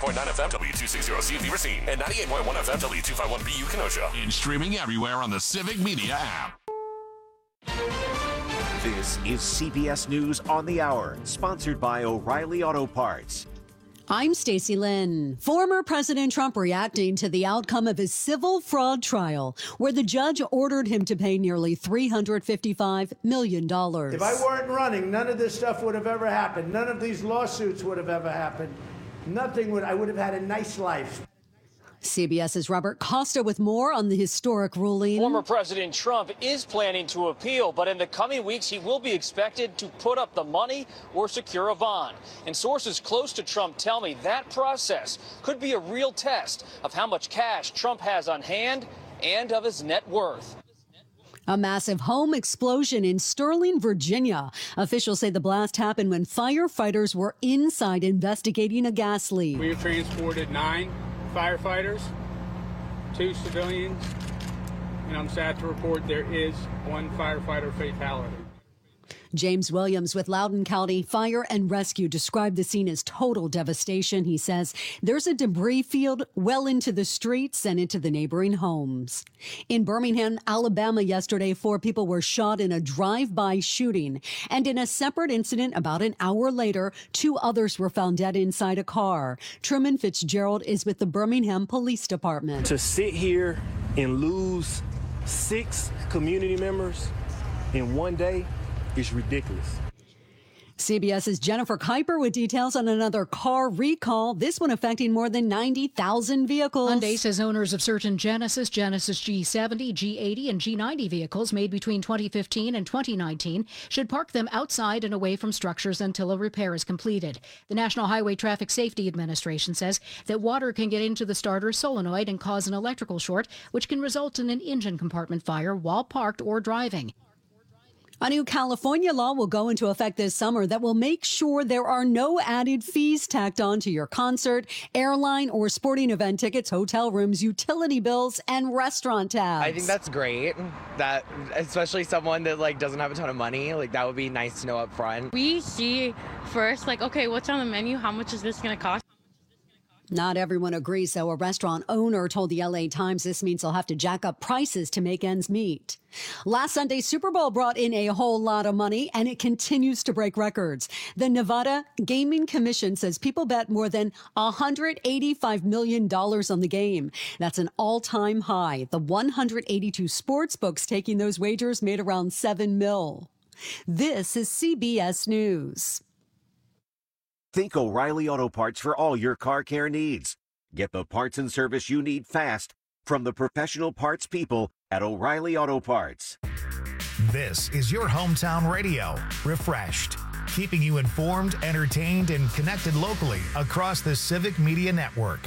99.9 FM, W260C Racine, and 98.1 FM, W251BU Kenosha. And streaming everywhere on the Civic Media app. This is CBS News on the Hour, sponsored by O'Reilly Auto Parts. I'm Stacey Lynn. Former President Trump reacting to the outcome of his civil fraud trial, where the judge ordered him to pay nearly $355 million. If I weren't running, none of this stuff would have ever happened. None of these lawsuits would have ever happened. Nothing would. I would have had a nice life. CBS's Robert Costa with more on the historic ruling. Former President Trump is planning to appeal, but in the coming weeks, he will be expected to put up the money or secure a bond. And sources close to Trump tell me that process could be a real test of how much cash Trump has on hand and of his net worth. A massive home explosion in Sterling, Virginia. Officials say the blast happened when firefighters were inside investigating a gas leak. We have transported 9 firefighters, 2 civilians, and I'm sad to report there is 1 firefighter fatality. James Williams with Loudoun County Fire and Rescue described the scene as total devastation. He says there's a debris field well into the streets and into the neighboring homes. In Birmingham, Alabama yesterday, 4 people were shot in a drive-by shooting. And in a separate incident about an hour later, 2 others were found dead inside a car. Truman Fitzgerald is with the Birmingham Police Department. To sit here and lose 6 community members in one day is ridiculous. CBS's Jennifer Kuiper with details on another car recall, this one affecting more than 90,000 vehicles. Hyundai says owners of certain Genesis G70, G80, and G90 vehicles made between 2015 and 2019 should park them outside and away from structures until a repair is completed. The National Highway Traffic Safety Administration says that water can get into the starter solenoid and cause an electrical short, which can result in an engine compartment fire while parked or driving. A new California law will go into effect this summer that will make sure there are no added fees tacked on to your concert, airline, or sporting event tickets, hotel rooms, utility bills, and restaurant tabs. I think that's great. That, especially someone that doesn't have a ton of money, that would be nice to know up front. We see first, okay, what's on the menu? How much is this going to cost? Not everyone agrees, though. A restaurant owner told the LA Times this means they'll have to jack up prices to make ends meet. Last Sunday's Super Bowl brought in a whole lot of money, and it continues to break records. The Nevada Gaming Commission says people bet more than $185 million on the game. That's an all-time high. The 182 sports books taking those wagers made around $7 million. This is CBS News. Think O'Reilly Auto Parts for all your car care needs. Get the parts and service you need fast from the professional parts people at O'Reilly Auto Parts. This is your hometown radio, Refreshed, keeping you informed, entertained, and connected locally across the Civic Media Network.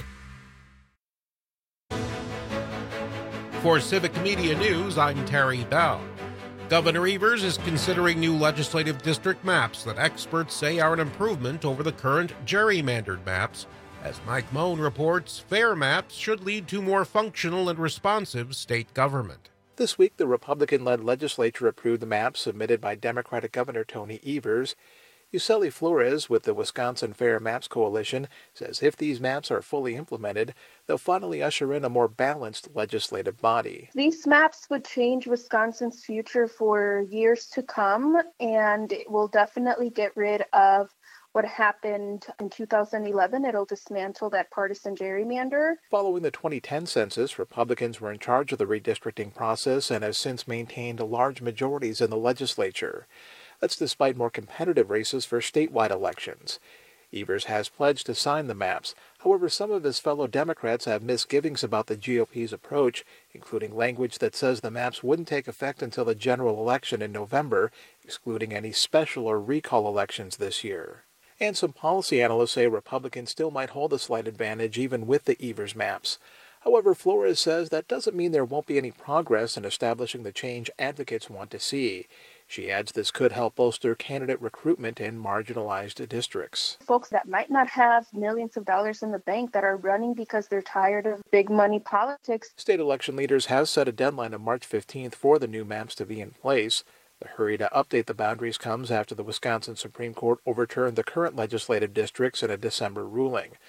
For Civic Media News, I'm Terry Bell. Governor Evers is considering new legislative district maps that experts say are an improvement over the current gerrymandered maps. As Mike Moan reports, fair maps should lead to more functional and responsive state government. This week, the Republican-led legislature approved the maps submitted by Democratic Governor Tony Evers. Yuseli Flores with the Wisconsin Fair Maps Coalition says if these maps are fully implemented, they'll finally usher in a more balanced legislative body. These maps would change Wisconsin's future for years to come, and it will definitely get rid of what happened in 2011. It'll dismantle that partisan gerrymander. Following the 2010 census, Republicans were in charge of the redistricting process and have since maintained large majorities in the legislature. That's despite more competitive races for statewide elections. Evers has pledged to sign the maps. However, some of his fellow Democrats have misgivings about the GOP's approach, including language that says the maps wouldn't take effect until the general election in November, excluding any special or recall elections this year. And some policy analysts say Republicans still might hold a slight advantage even with the Evers maps. However, Flores says that doesn't mean there won't be any progress in establishing the change advocates want to see. She adds this could help bolster candidate recruitment in marginalized districts. Folks that might not have millions of dollars in the bank that are running because they're tired of big money politics. State election leaders have set a deadline of March 15th for the new maps to be in place. The hurry to update the boundaries comes after the Wisconsin Supreme Court overturned the current legislative districts in a December ruling.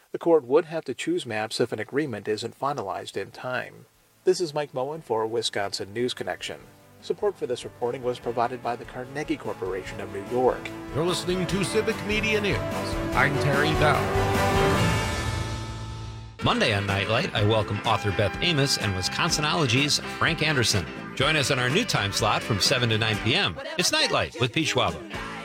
The court would have to choose maps if an agreement isn't finalized in time. This is Mike Moen for Wisconsin News Connection. Support for this reporting was provided by the Carnegie Corporation of New York. You're listening to Civic Media News. I'm Terry Bell. Monday on Nightlight, I welcome author Beth Amos and Wisconsinology's Frank Anderson. Join us on our new time slot from 7 to 9 p.m. It's Nightlight with Pete Schwaba.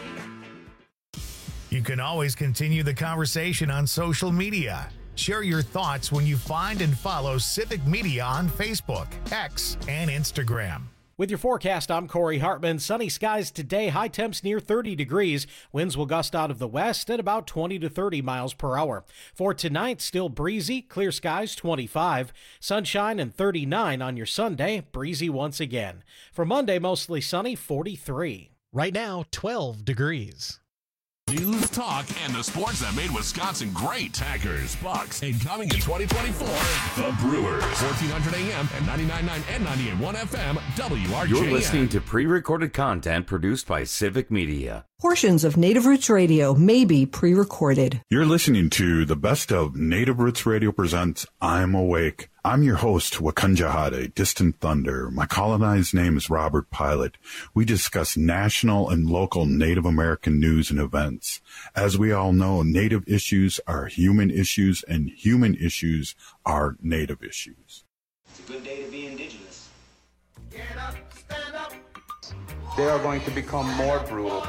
You can always continue the conversation on social media. Share your thoughts when you find and follow Civic Media on Facebook, X, and Instagram. With your forecast, I'm Corey Hartman. Sunny skies today, high temps near 30 degrees. Winds will gust out of the west at about 20 to 30 miles per hour. For tonight, still breezy, clear skies 25, sunshine and 39 on your Sunday, breezy once again. For Monday, mostly sunny, 43. Right now, 12 degrees. News, talk, and the sports that made Wisconsin great. Packers, Bucks, and coming in 2024, the Brewers. 1400 AM and 99.9 and 98.1 FM, WRJN. You're listening to pre-recorded content produced by Civic Media. Portions of Native Roots Radio may be pre-recorded. You're listening to the best of Native Roots Radio presents I'm Awake. I'm your host, Wakunjahade, Distant Thunder. My colonized name is Robert Pilot. We discuss national and local Native American news and events. As we all know, Native issues are human issues, and human issues are Native issues. It's a good day to be Indigenous. Get up, stand up. They are going to become more brutal.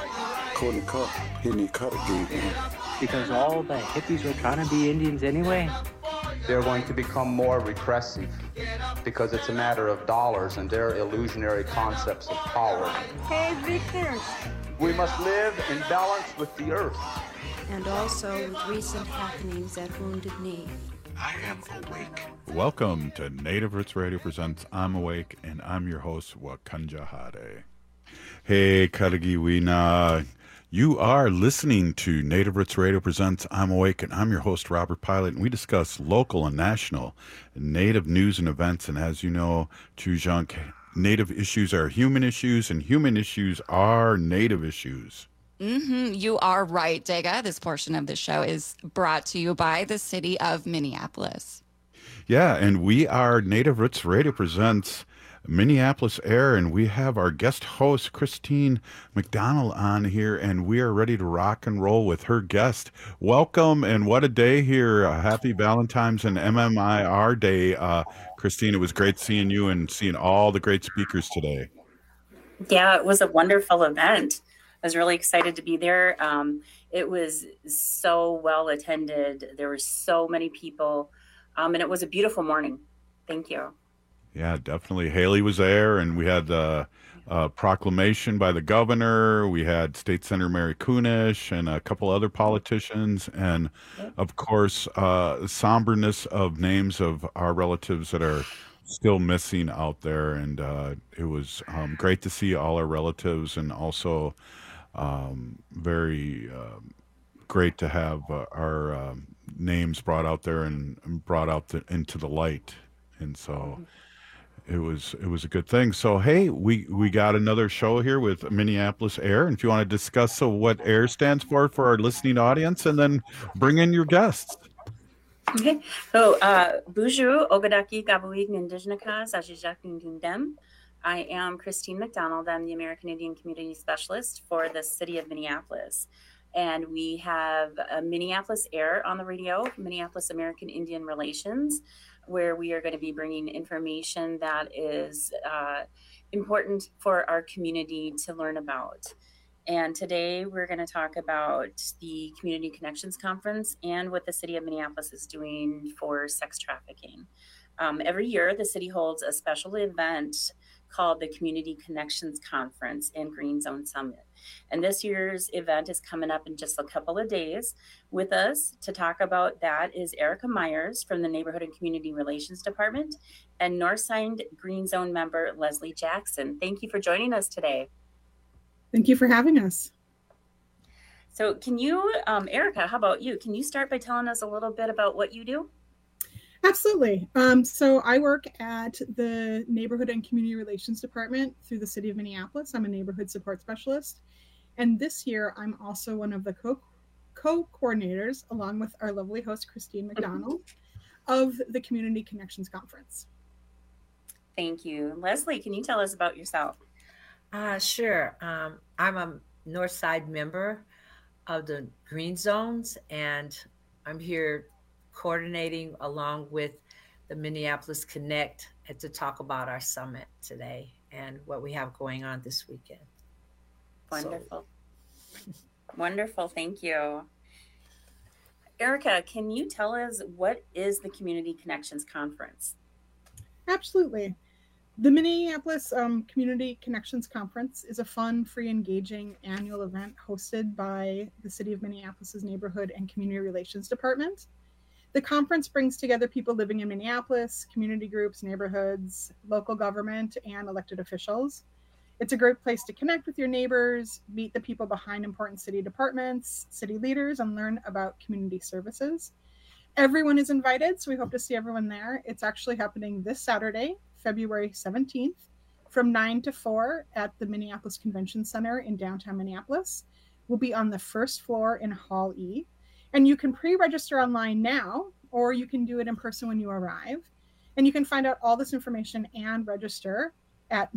Because all the hippies were trying to be Indians anyway. They're going to become more repressive because it's a matter of dollars and their illusionary concepts of power. Hey, Victor. We must live in balance with the earth. And also with recent happenings at Wounded Knee. I am awake. Welcome to Native Roots Radio presents I'm Awake, and I'm your host, Wakunjahade. Hey, Karagiwina. You are listening to Native Roots Radio presents I'm Awake, and I'm your host, Robert Pilot, and we discuss local and national Native news and events. And as you know, Chujunk, Native issues are human issues, and human issues are Native issues. You are right, Dega. This portion of the show is brought to you by the city of Minneapolis. Yeah, and we are Native Roots Radio presents Minneapolis Air, and we have our guest host, Christine McDonald, on here, and we are ready to rock and roll with her guest. Welcome, and what a day here. Happy Valentine's and MMIR Day. Christine, it was great seeing you and seeing all the great speakers today. Yeah, it was a wonderful event. I was really excited to be there. It was so well attended. There were so many people, and it was a beautiful morning. Thank you. Yeah, definitely. Haley was there, and we had the proclamation by the governor. We had State Senator Mary Kunish and a couple other politicians, and of course, somberness of names of our relatives that are still missing out there. And it was great to see all our relatives, and also very great to have our names brought out there and brought out into the light. And so it was a good thing. So, hey, we got another show here with Minneapolis Air. And if you want to discuss what AIR stands for our listening audience, and then bring in your guests. Okay. So, Buju, Ogadaki, Gabuig, Nindijnakas, Ajijak, Ndundem. I am Christine McDonald. I'm the American Indian Community Specialist for the city of Minneapolis. And we have Minneapolis Air on the radio, Minneapolis American Indian Relations, where we are going to be bringing information that is important for our community to learn about. And today we're going to talk about the Community Connections Conference and what the city of Minneapolis is doing for sex trafficking. Every year, the city holds a special event called the Community Connections Conference and Green Zone Summit. And this year's event is coming up in just a couple of days. With us to talk about that is Erica Myers from the Neighborhood and Community Relations Department and Northside Green Zone member Leslie Jackson. Thank you for joining us today. Thank you for having us. So can you, Erica, how about you? Can you start by telling us a little bit about what you do? Absolutely. So I work at the Neighborhood and Community Relations Department through the city of Minneapolis. I'm a neighborhood support specialist. And this year, I'm also one of the co-coordinators, along with our lovely host, Christine McDonald, of the Community Connections Conference. Thank you. Leslie, can you tell us about yourself? Sure. I'm a Northside member of the Green Zones, and I'm here coordinating along with the Minneapolis Connect to talk about our summit today and what we have going on this weekend. Wonderful. Wonderful. Thank you. Erica, can you tell us what is the Community Connections Conference? Absolutely. The Minneapolis Community Connections Conference is a fun, free, engaging annual event hosted by the City of Minneapolis's Neighborhood and Community Relations Department. The conference brings together people living in Minneapolis, community groups, neighborhoods, local government, and elected officials. It's a great place to connect with your neighbors, meet the people behind important city departments, city leaders, and learn about community services. Everyone is invited, so we hope to see everyone there. It's actually happening this Saturday, February 17th, from 9 to 4 at the Minneapolis Convention Center in downtown Minneapolis. We'll be on the first floor in Hall E. And you can pre-register online now, or you can do it in person when you arrive. And you can find out all this information and register at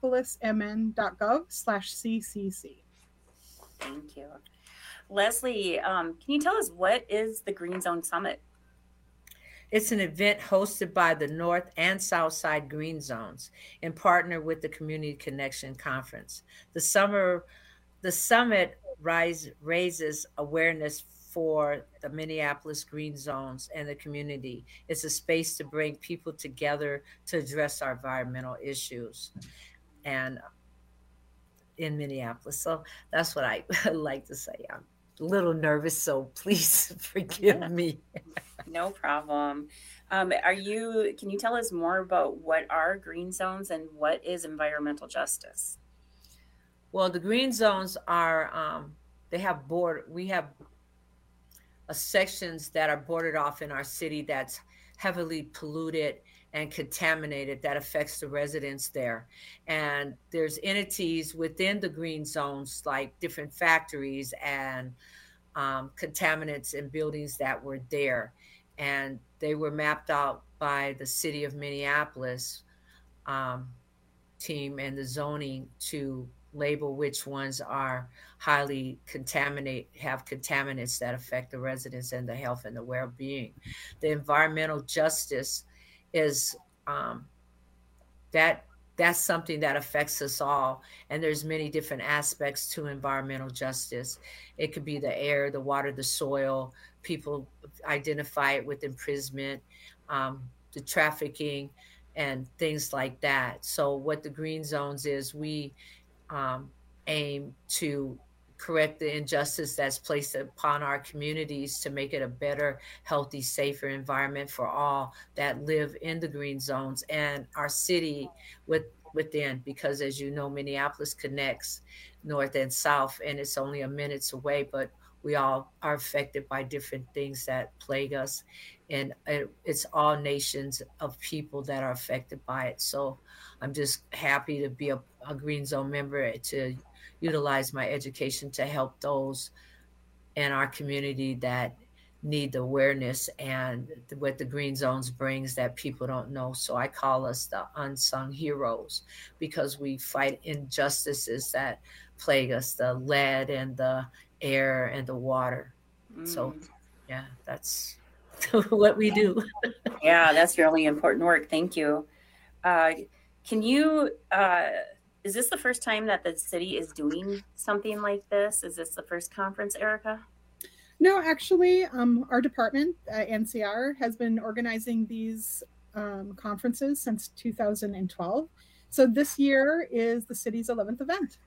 minneapolismn.gov/ccc. Thank you. Leslie, can you tell us what is the Green Zone Summit? It's an event hosted by the North and South Side Green Zones in partner with the Community Connection Conference. The summit raises awareness for the Minneapolis Green Zones and the community. It's a space to bring people together to address our environmental issues and in Minneapolis. So that's what I like to say. I'm a little nervous, so please forgive me. No problem. Can you tell us more about what are green zones and what is environmental justice? Well, the green zones are, we have sections that are bordered off in our city that's heavily polluted and contaminated that affects the residents there. And there's entities within the green zones, like different factories and contaminants in buildings that were there. And they were mapped out by the City of Minneapolis team and the zoning to label which ones are highly have contaminants that affect the residents and the health and the well-being. The environmental justice is that's something that affects us all, and there's many different aspects to environmental justice. It could be the air, the water, the soil. People identify it with imprisonment, the trafficking, and things like that. So what the green zones is, we aim to correct the injustice that's placed upon our communities to make it a better, healthy, safer environment for all that live in the green zones and our city within, because as you know, Minneapolis connects north and south, and it's only a minute away, but we all are affected by different things that plague us. And it's all nations of people that are affected by it. So I'm just happy to be a Green Zone member, to utilize my education to help those in our community that need the awareness and what the Green Zones brings that people don't know. So I call us the unsung heroes, because we fight injustices that plague us, the lead and the air and the water. So yeah, that's what we do. Yeah, that's really important work. Thank you. Can you, is this the first time that the city is doing something like this? Is this the first conference, Erica? No, actually, our department, NCR, has been organizing these conferences since 2012. So this year is the city's 11th event.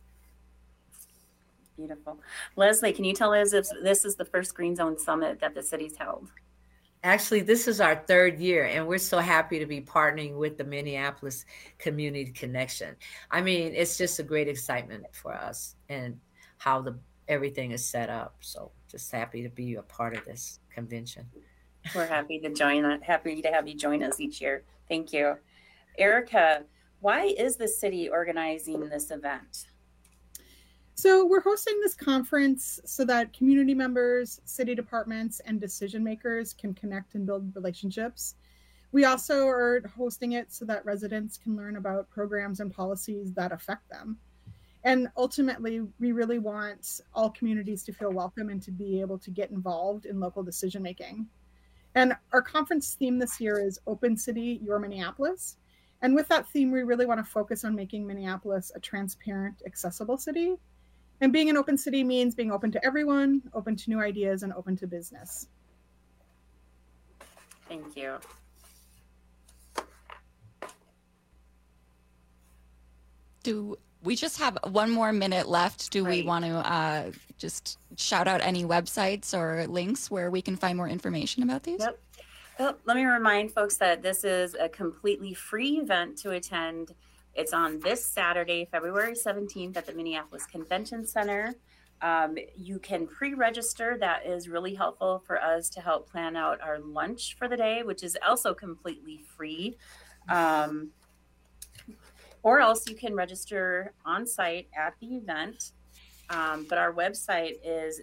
Beautiful. Leslie, can you tell us if this is the first Green Zone Summit that the city's held? Actually, this is our third year, and we're so happy to be partnering with the Minneapolis Community Connection. I mean, it's just a great excitement for us and how everything is set up. So just happy to be a part of this convention. We're happy to have you join us each year. Thank you. Erica, why is the city organizing this event? So we're hosting this conference so that community members, city departments, and decision makers can connect and build relationships. We also are hosting it so that residents can learn about programs and policies that affect them. And ultimately, we really want all communities to feel welcome and to be able to get involved in local decision making. And our conference theme this year is Open City, Your Minneapolis. And with that theme, we really want to focus on making Minneapolis a transparent, accessible city. And being an open city means being open to everyone, open to new ideas, and open to business. Thank you. We just have one more minute left. Do we want to just shout out any websites or links where we can find more information about these? Yep. Well, let me remind folks that this is a completely free event to attend. It's on this Saturday, February 17th at the Minneapolis Convention Center. You can pre-register. That is really helpful for us to help plan out our lunch for the day, which is also completely free. Or else you can register on site at the event. But our website is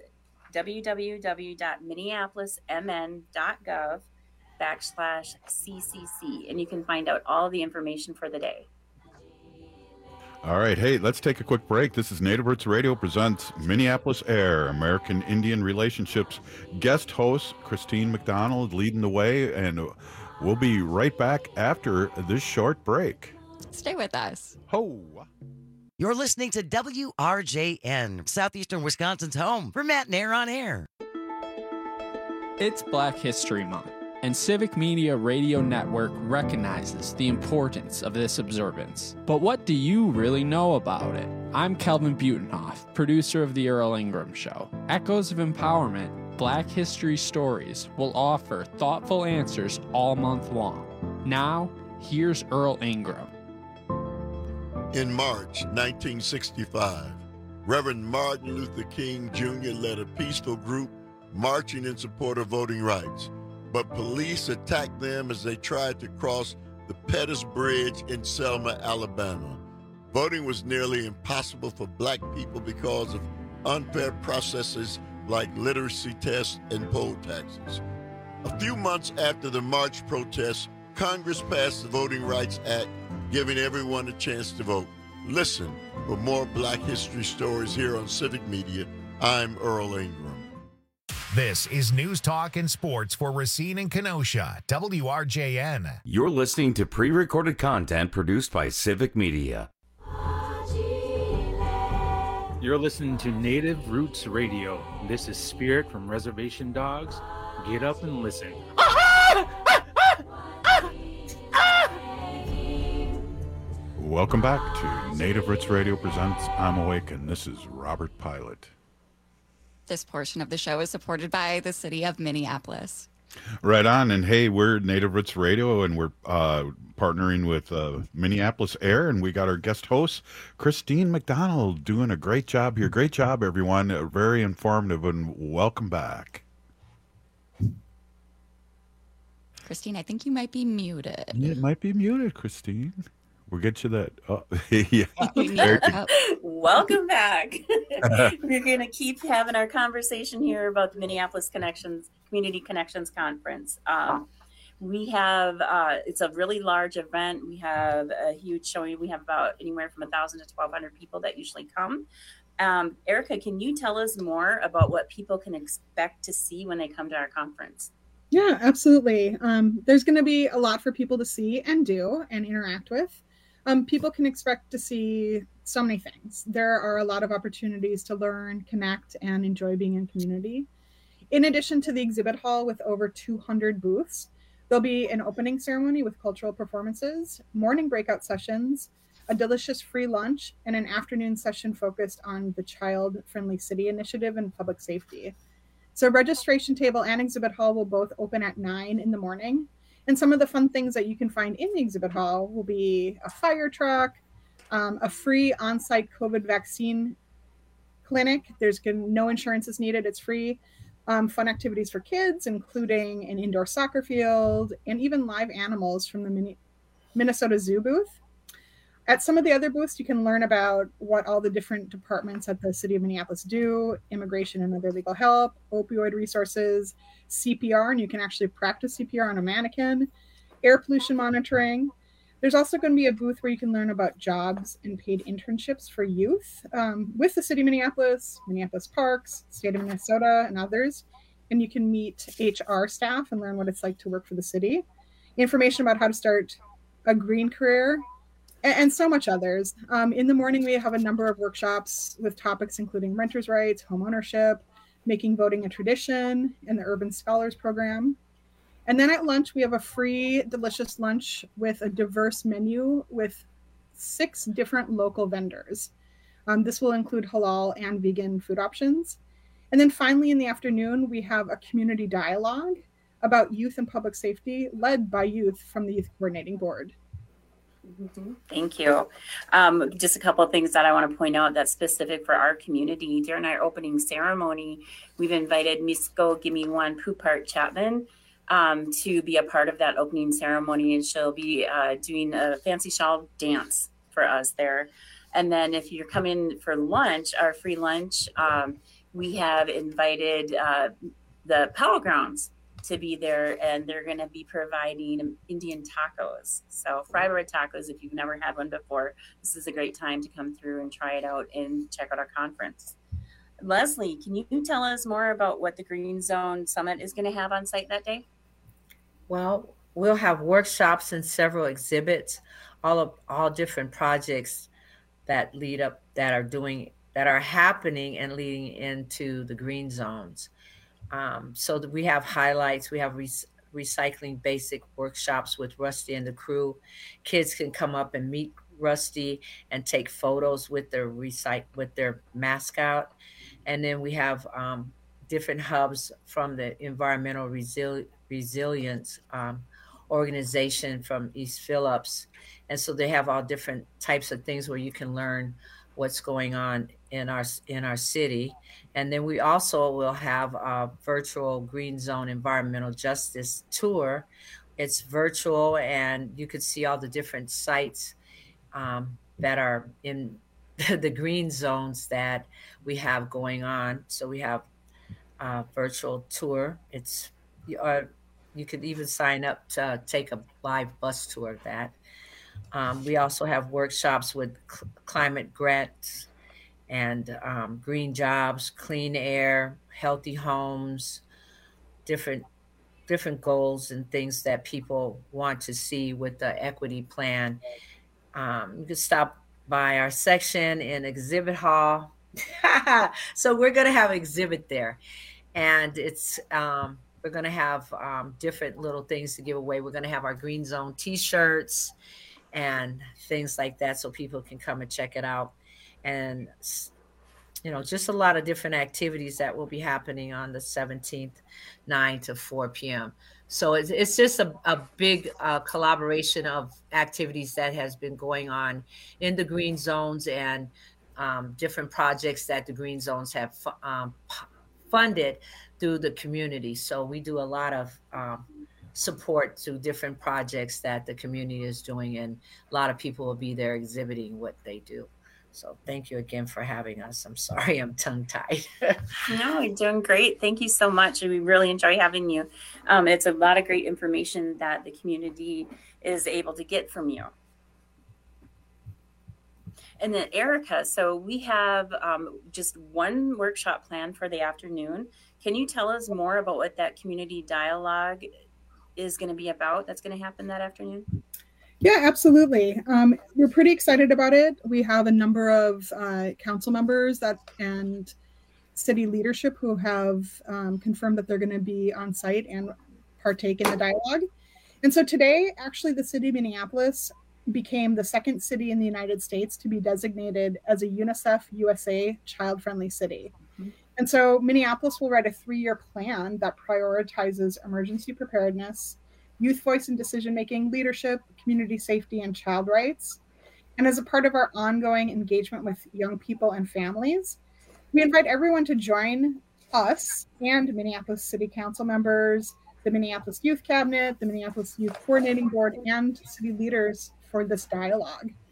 www.minneapolismn.gov/CCC, and you can find out all the information for the day. All right, hey, let's take a quick break. This is Native Roots Radio presents Minneapolis Air, American Indian Relationships. Guest host Christine McDonald leading the way, and we'll be right back after this short break. Stay with us. Ho! You're listening to WRJN, Southeastern Wisconsin's home for Matt Nair on Air. It's Black History Month, and Civic Media Radio Network recognizes the importance of this observance. But what do you really know about it? I'm Kelvin Butenhoff, producer of The Earl Ingram Show. Echoes of Empowerment, Black History Stories will offer thoughtful answers all month long. Now, here's Earl Ingram. In March 1965, Reverend Martin Luther King Jr. led a peaceful group marching in support of voting rights, but police attacked them as they tried to cross the Pettus Bridge in Selma, Alabama. Voting was nearly impossible for black people because of unfair processes like literacy tests and poll taxes. A few months after the march protests, Congress passed the Voting Rights Act, giving everyone a chance to vote. Listen for more Black History stories here on Civic Media. I'm Earl Ingram. This is News Talk and Sports for Racine and Kenosha, WRJN. You're listening to pre-recorded content produced by Civic Media. You're listening to Native Roots Radio. This is Spirit from Reservation Dogs. Get up and listen. Welcome back to Native Roots Radio presents I'm Awake, and this is Robert Pilot. This portion of the show is supported by the city of Minneapolis. Right on, and hey, we're Native Roots Radio, and we're partnering with Minneapolis Air, and we got our guest host, Christine McDonald, doing a great job here. Great job, everyone. Very informative, and welcome back. Christine, I think you might be muted. It might be muted, Christine. We'll get you that. Oh, yeah. Welcome back. We're going to keep having our conversation here about the Minneapolis Community Connections Conference. We have, it's a really large event. We have a huge showing. We have about anywhere from 1,000 to 1,200 people that usually come. Erica, can you tell us more about what people can expect to see when they come to our conference? Yeah, absolutely. There's going to be a lot for people to see and do and interact with. People can expect to see so many things. There are a lot of opportunities to learn, connect, and enjoy being in community. In addition to the exhibit hall with over 200 booths, there'll be an opening ceremony with cultural performances, morning breakout sessions, a delicious free lunch, and an afternoon session focused on the Child Friendly City Initiative and public safety. So registration table and exhibit hall will both open at 9 in the morning. And some of the fun things that you can find in the exhibit hall will be a fire truck, a free on-site COVID vaccine clinic. There's no insurance is needed. It's free. Fun activities for kids, including an indoor soccer field and even live animals from the Minnesota Zoo booth. At some of the other booths, you can learn about what all the different departments at the City of Minneapolis do: immigration and other legal help, opioid resources, CPR, and you can actually practice CPR on a mannequin, air pollution monitoring. There's also going to be a booth where you can learn about jobs and paid internships for youth with the City of Minneapolis, Minneapolis Parks, State of Minnesota, and others. And you can meet HR staff and learn what it's like to work for the city. Information about how to start a green career, and so much others. In the morning, we have a number of workshops with topics including renters' rights, home ownership, making voting a tradition, and the Urban Scholars Program. And then at lunch, we have a free, delicious lunch with a diverse menu with 6 different local vendors. This will include halal and vegan food options. And then finally, in the afternoon, we have a community dialogue about youth and public safety led by youth from the Youth Coordinating Board. Thank you. Just a couple of things that I want to point out that's specific for our community. During our opening ceremony, we've invited Misko Gimiwan Pupart Chapman to be a part of that opening ceremony, and she'll be doing a fancy shawl dance for us there. And then if you're coming for lunch, our free lunch, we have invited the Powell Grounds to be there, and they're going to be providing Indian tacos. So fry bread tacos, if you've never had one before, this is a great time to come through and try it out and check out our conference. Leslie, can you tell us more about what the Green Zone Summit is going to have on site that day? Well, we'll have workshops and several exhibits, all different projects that lead up, that are happening and leading into the green zones. So that we have highlights, we have recycling basic workshops with Rusty and the crew. Kids can come up and meet Rusty and take photos with their mascot. And then we have different hubs from the Environmental Resilience organization from East Phillips. And so they have all different types of things where you can learn what's going on in our city. And then we also will have a virtual Green Zone Environmental Justice Tour. It's virtual, and you could see all the different sites that are in the green zones that we have going on. So we have a virtual tour. You could even sign up to take a live bus tour of that. We also have workshops with climate grants and green jobs, clean air, healthy homes, different goals and things that people want to see with the equity plan. You can stop by our section in exhibit hall. So we're going to have an exhibit there, and it's we're going to have different little things to give away. We're going to have our Green Zone t-shirts and things like that, so people can come and check it out. And, just a lot of different activities that will be happening on the 17th, 9 to 4 p.m. So it's just a big collaboration of activities that has been going on in the green zones, and different projects that the green zones have funded through the community. So we do a lot of support to different projects that the community is doing, and a lot of people will be there exhibiting what they do. So thank you again for having us. I'm sorry I'm tongue-tied. No, you're doing great. Thank you so much. We really enjoy having you. It's a lot of great information that the community is able to get from you. And then Erica, so we have just one workshop planned for the afternoon. Can you tell us more about what that community dialogue is going to be about that's going to happen that afternoon? Yeah, absolutely. We're pretty excited about it. We have a number of council members and city leadership who have confirmed that they're going to be on site and partake in the dialogue. And so today, actually, the city of Minneapolis became the second city in the United States to be designated as a UNICEF USA child-friendly city. And so Minneapolis will write a 3-year plan that prioritizes emergency preparedness, youth voice and decision-making, leadership, community safety, and child rights. And as a part of our ongoing engagement with young people and families, we invite everyone to join us and Minneapolis City Council members, the Minneapolis Youth Cabinet, the Minneapolis Youth Coordinating Board, and city leaders for this dialogue.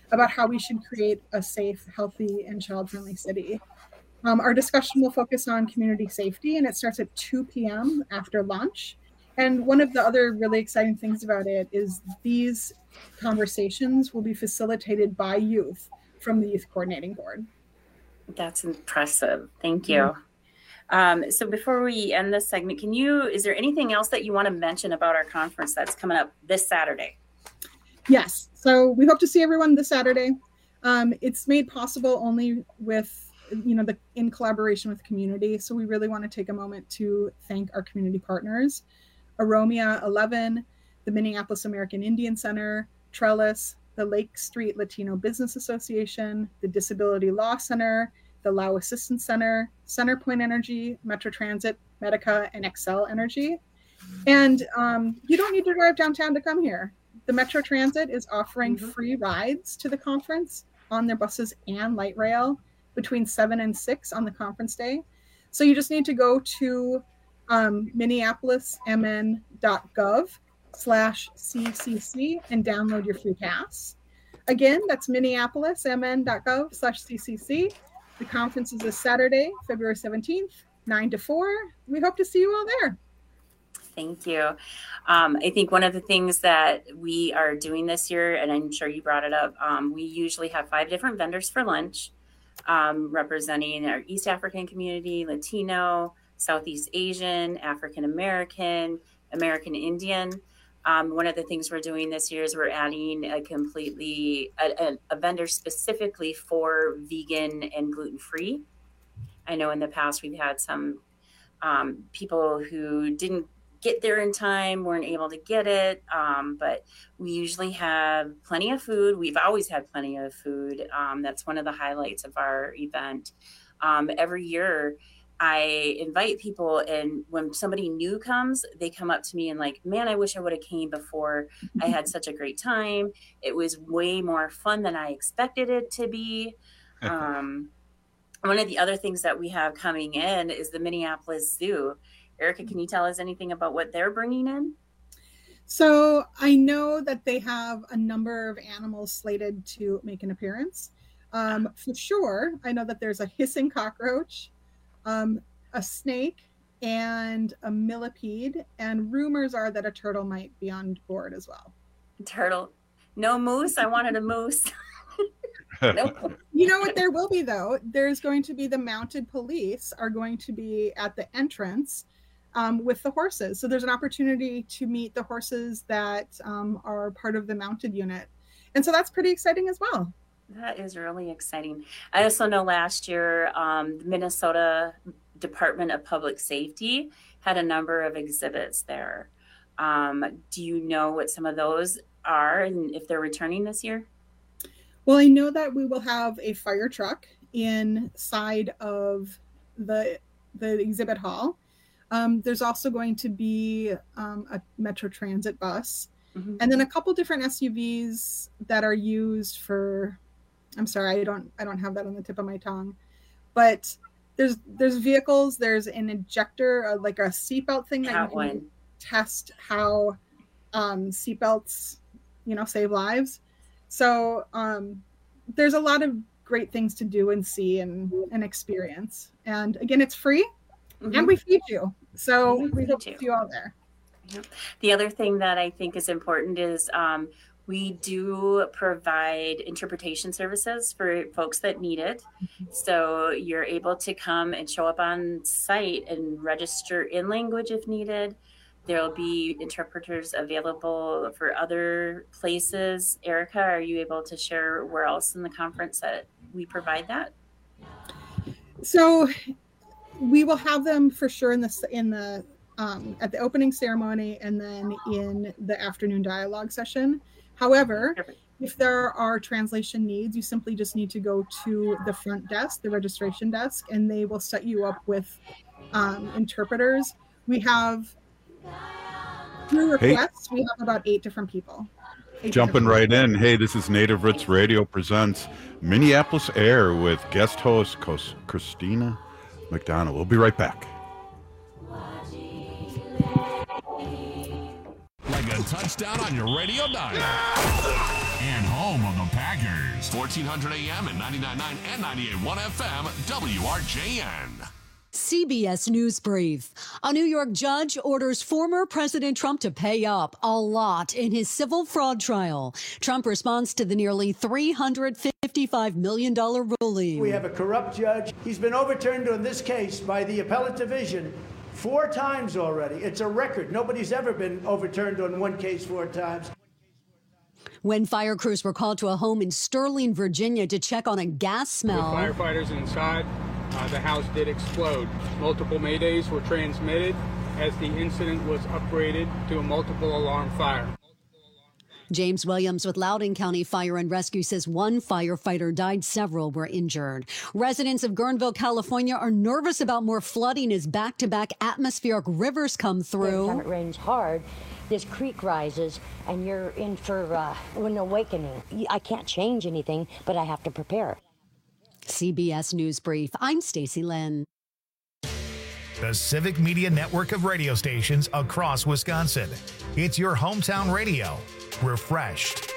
about how we should create a safe, healthy, and child-friendly city. Our discussion will focus on community safety, and it starts at 2 p.m. after lunch. And one of the other really exciting things about it is these conversations will be facilitated by youth from the Youth Coordinating Board. That's impressive. Thank you. So before we end this segment, is there anything else that you want to mention about our conference that's coming up this Saturday? Yes. So we hope to see everyone this Saturday. It's made possible only with, in collaboration with community. So we really want to take a moment to thank our community partners, Aromia 11, the Minneapolis American Indian Center, Trellis, the Lake Street Latino Business Association, the Disability Law Center, the Lao Assistance Center, CenterPoint Energy, Metro Transit, Medica, and Xcel Energy. And you don't need to drive downtown to come here. The Metro Transit is offering free rides to the conference on their buses and light rail between 7 and 6 on the conference day. So you just need to go to minneapolismn.gov/CCC and download your free pass. Again, that's minneapolismn.gov/CCC. The conference is this Saturday, February 17th, 9 to 4. We hope to see you all there. Thank you. I think one of the things that we are doing this year, and I'm sure you brought it up, we usually have 5 different vendors for lunch representing our East African community, Latino, Southeast Asian, African American, American Indian. One of the things we're doing this year is we're adding a vendor specifically for vegan and gluten-free. I know in the past we've had some people who didn't get there in time, weren't able to get it, but we usually have plenty of food. We've always had plenty of food. That's one of the highlights of our event. Every year, I invite people, and when somebody new comes, they come up to me and like, man, I wish I would have came before. I had such a great time. It was way more fun than I expected it to be. One of the other things that we have coming in is the Minneapolis Zoo. Erica, can you tell us anything about what they're bringing in? So I know that they have a number of animals slated to make an appearance. For sure, I know that there's a hissing cockroach, a snake, and a millipede. And rumors are that a turtle might be on board as well. Turtle. No moose? I wanted a moose. Nope. You know what there will be, though? There's going to be the mounted police are going to be at the entrance with the horses. So there's an opportunity to meet the horses that are part of the mounted unit. And so that's pretty exciting as well. That is really exciting. I also know last year, the Minnesota Department of Public Safety had a number of exhibits there. Do you know what some of those are and if they're returning this year? Well, I know that we will have a fire truck inside of the exhibit hall. There's also going to be a Metro Transit bus, and then a couple different SUVs that are used for. I'm sorry, I don't have that on the tip of my tongue, but there's vehicles. There's an ejector, like a seatbelt thing that you can test how seatbelts, save lives. So there's a lot of great things to do and see and experience. And again, it's free, and we feed you. So we hope to see you all there. The other thing that I think is important is we do provide interpretation services for folks that need it. So you're able to come and show up on site and register in language if needed. There'll be interpreters available for other places. Erica, are you able to share where else in the conference that we provide that? So we will have them for sure at the opening ceremony and then in the afternoon dialogue session. However, if there are translation needs, you simply just need to go to the front desk, the registration desk, and they will set you up with interpreters. We have, through requests, we have about 8 different people. Jumping right in. Hey, this is Native Roots Radio presents Minneapolis Air with guest host Christina McDonald. We'll be right back. Like a touchdown on your radio dial. and home of the Packers. 1400 AM and 99.9 and 98.1 FM, WRJN. CBS News Brief. A New York judge orders former President Trump to pay up a lot in his civil fraud trial. Trump responds to the nearly $355 million ruling. We have a corrupt judge. He's been overturned on this case by the appellate division 4 times already. It's a record. Nobody's ever been overturned on one case 4 times. When fire crews were called to a home in Sterling, Virginia to check on a gas smell. With firefighters inside, the house did explode. Multiple maydays were transmitted as the incident was upgraded to a multiple alarm fire. James Williams with Loudoun County Fire and Rescue says 1 firefighter died, several were injured. Residents of Guerneville, California are nervous about more flooding as back-to-back atmospheric rivers come through. Every time it rains hard, this creek rises and you're in for an awakening. I can't change anything, but I have to prepare. CBS News Brief. I'm Stacy Lynn. The Civic Media Network of radio stations across Wisconsin. It's your hometown radio. Refreshed.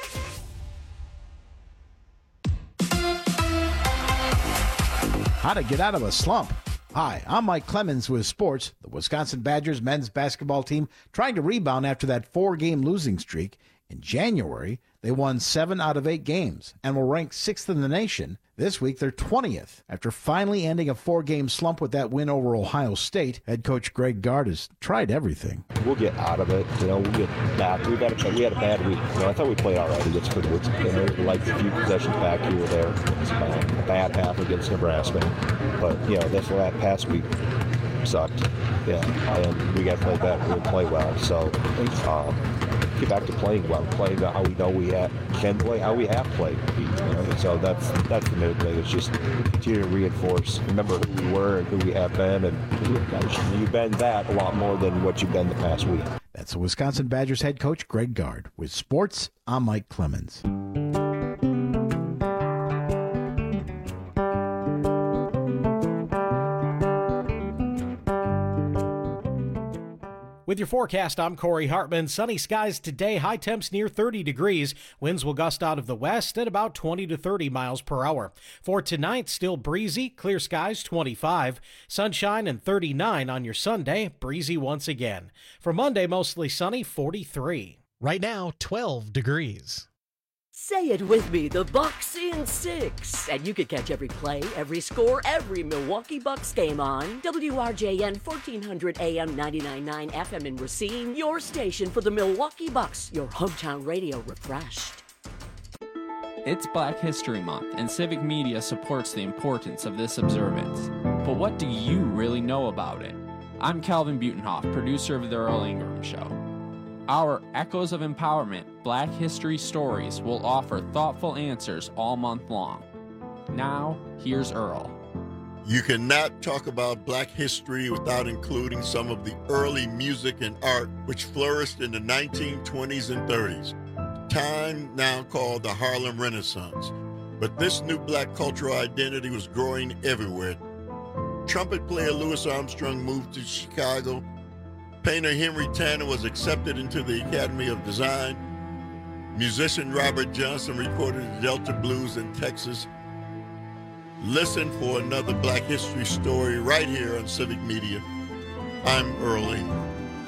How to get out of a slump. Hi, I'm Mike Clemens with sports. The Wisconsin Badgers men's basketball team trying to rebound after that 4-game losing streak. In January, they won 7 out of 8 games and were ranked 6th in the nation. This week, they're 20th. After finally ending a 4-game slump with that win over Ohio State, head coach Greg Gard has tried everything. We'll get out of it. We'll get back. We had a bad week. I thought we played all right against Goodwood. And like a few possessions back here or there. A bad half against Nebraska. But, this past week sucked. Yeah, and we got to play better. We'll play well. So, get back to playing well, playing how we know we can play, how we have played. So that's the main thing. It's just continue to reinforce, remember who we were and who we have been, and you've been that a lot more than what you've been the past week. That's the Wisconsin Badgers head coach Greg Gard. With sports, I'm Mike Clemens. With your forecast, I'm Corey Hartman. Sunny skies today, high temps near 30 degrees. Winds will gust out of the west at about 20 to 30 miles per hour. For tonight, still breezy, clear skies 25. Sunshine and 39 on your Sunday, breezy once again. For Monday, mostly sunny, 43. Right now, 12 degrees. Say it with me, the Bucks in 6. And you can catch every play, every score, every Milwaukee Bucks game on WRJN 1400 AM 99.9 FM in Racine, your station for the Milwaukee Bucks, your hometown radio refreshed. It's Black History Month, and Civic Media supports the importance of this observance. But what do you really know about it? I'm Calvin Butenhoff, producer of The Earl Ingram Show. Our Echoes of Empowerment Black History Stories will offer thoughtful answers all month long. Now, here's Earl. You cannot talk about Black history without including some of the early music and art which flourished in the 1920s and 30s, time now called the Harlem Renaissance. But this new Black cultural identity was growing everywhere. Trumpet player Louis Armstrong moved to Chicago. Painter Henry Tanner was accepted into the Academy of Design. Musician Robert Johnson recorded the Delta Blues in Texas. Listen for another Black history story right here on Civic Media. I'm Earl Ingram.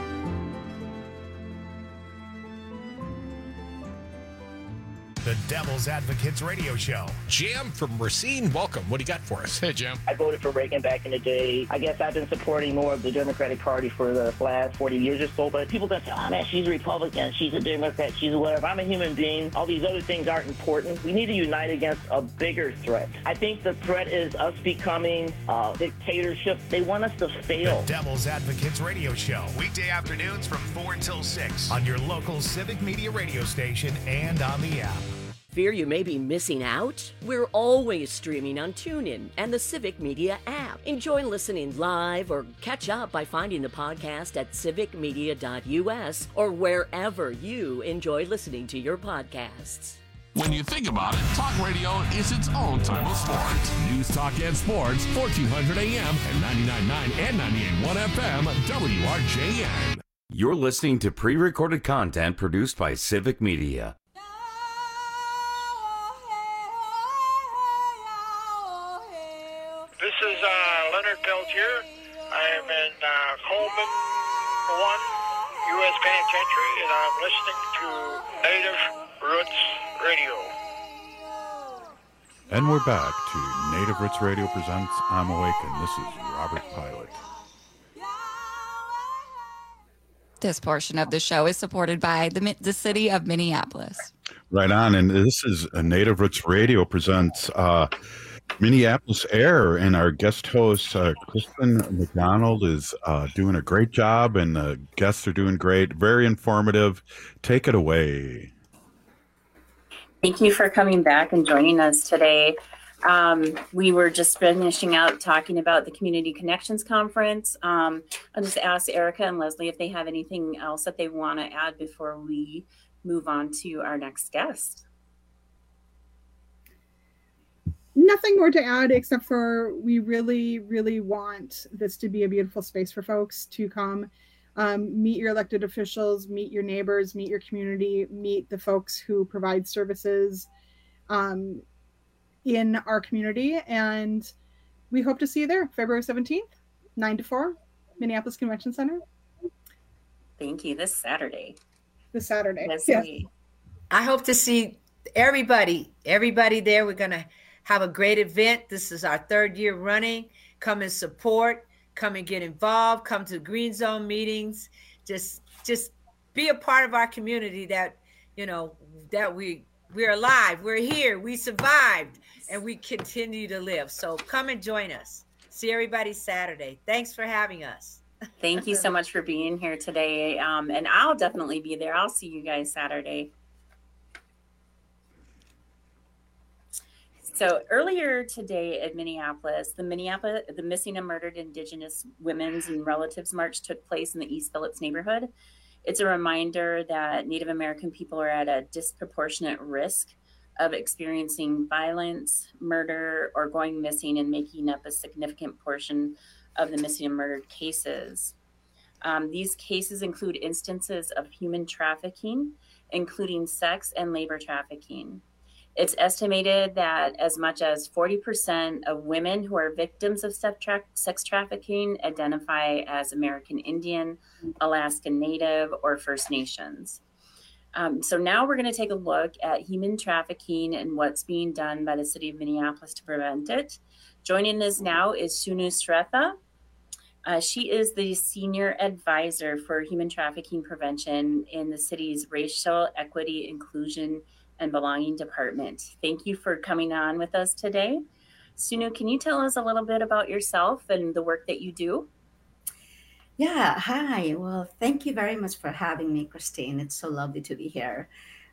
The Devil's Advocates Radio Show. Jim from Racine, welcome. What do you got for us? Hey, Jim. I voted for Reagan back in the day. I guess I've been supporting more of the Democratic Party for the last 40 years or so, but people that say, oh man, she's a Republican, she's a Democrat, she's a whatever. I'm a human being. All these other things aren't important. We need to unite against a bigger threat. I think the threat is us becoming a dictatorship. They want us to fail. The Devil's Advocates Radio Show. Weekday afternoons from 4 until 6 on your local Civic Media radio station and on the app. Fear you may be missing out? We're always streaming on TuneIn and the Civic Media app. Enjoy listening live or catch up by finding the podcast at civicmedia.us or wherever you enjoy listening to your podcasts. When you think about it, talk radio is its own type of sport. News, talk, and sports, 1400 AM and 99.9 and 98.1 FM, WRJN. You're listening to pre-recorded content produced by Civic Media. Newman 1, U.S. Penitentiary, and I'm listening to Native Roots Radio. And we're back to Native Roots Radio presents I'm Awakened. This is Robert Pilot. This portion of the show is supported by the city of Minneapolis. Right on. And this is Native Roots Radio presents Minneapolis Air. And our guest host, Kristen McDonald, is doing a great job. And the guests are doing great. Very informative. Take it away. Thank you for coming back and joining us today. We were just finishing out talking about the Community Connections Conference. I'll just ask Erica and Leslie if they have anything else that they want to add before we move on to our next guest. Nothing more to add except for we really, really want this to be a beautiful space for folks to come meet your elected officials, meet your neighbors, meet your community, meet the folks who provide services in our community. And we hope to see you there February 17th, 9 to 4, Minneapolis Convention Center. Thank you. This Saturday. Yes. I hope to see everybody there. We're going to have a great event. This is our 3rd year running. Come and support, come and get involved, come to Green Zone meetings. Just be a part of our community that, that we're alive, we're here, we survived, and we continue to live. So come and join us. See everybody Saturday. Thanks for having us. Thank you so much for being here today. And I'll definitely be there. I'll see you guys Saturday. So earlier today at Minneapolis, the Missing and Murdered Indigenous Women's and Relatives March took place in the East Phillips neighborhood. It's a reminder that Native American people are at a disproportionate risk of experiencing violence, murder, or going missing and making up a significant portion of the missing and murdered cases. These cases include instances of human trafficking, including sex and labor trafficking. It's estimated that as much as 40% of women who are victims of sex trafficking identify as American Indian, Alaskan Native, or First Nations. So now we're going to take a look at human trafficking and what's being done by the city of Minneapolis to prevent it. Joining us now is Sunu Sretha. She is the Senior Advisor for Human Trafficking Prevention in the city's Racial Equity, Inclusion, and Belonging Department. Thank you for coming on with us today. Sunu, can you tell us a little bit about yourself and the work that you do? Yeah, hi. Well, thank you very much for having me, Christine. It's so lovely to be here.